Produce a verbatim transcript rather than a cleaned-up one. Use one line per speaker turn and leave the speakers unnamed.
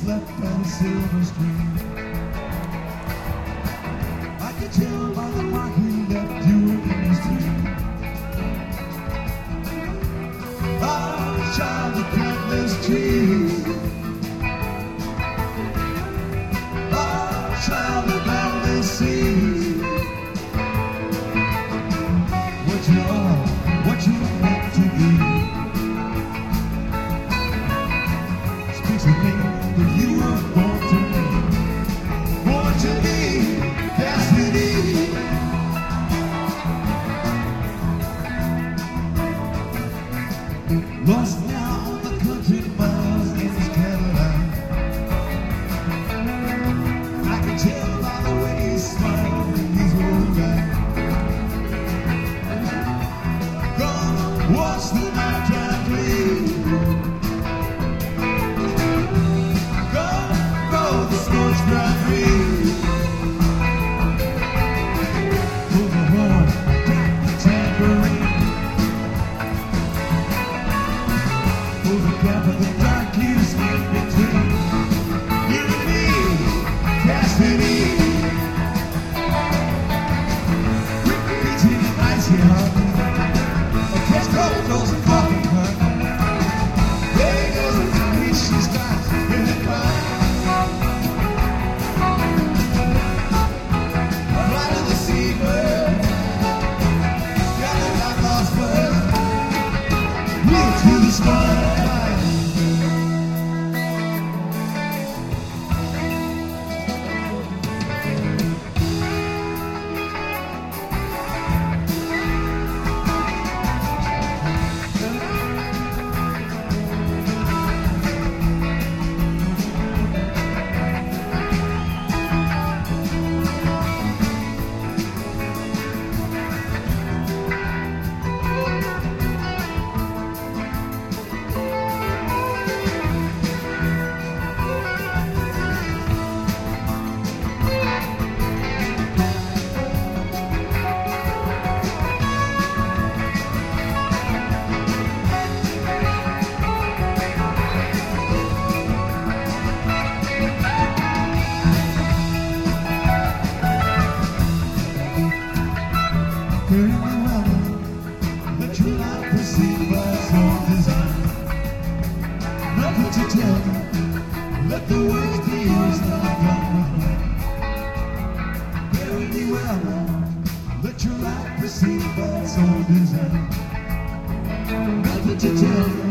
slept by the silver stream. I could tell by the mark he left you in his dream. Ah, child of countless trees. Ah, child of boundless seas. What you are, what you meant to be. Speaks of me that you were born to me. Born to be destiny. Lost now the country miles in his Cadillac. I can tell by the way he smiled when he's rolled back. Gone, watch the night time bleed. Gone, roll the scorched ground breeze. Pull the horn, tap the tambourine. Pull the cap of the dark you speak between you and me, destiny. Reaching an icy heart, a catch cold goes a coffee cup. There goes a time she starts in the car. Fly to the seabird, got it like lost bird. Reach to the sky. Turn the weather, let your life proceed by its own design. Nothing to tell you, let the words be yours that I've done with mine. Bury me well now, let your life proceed by its own design. Nothing to tell you.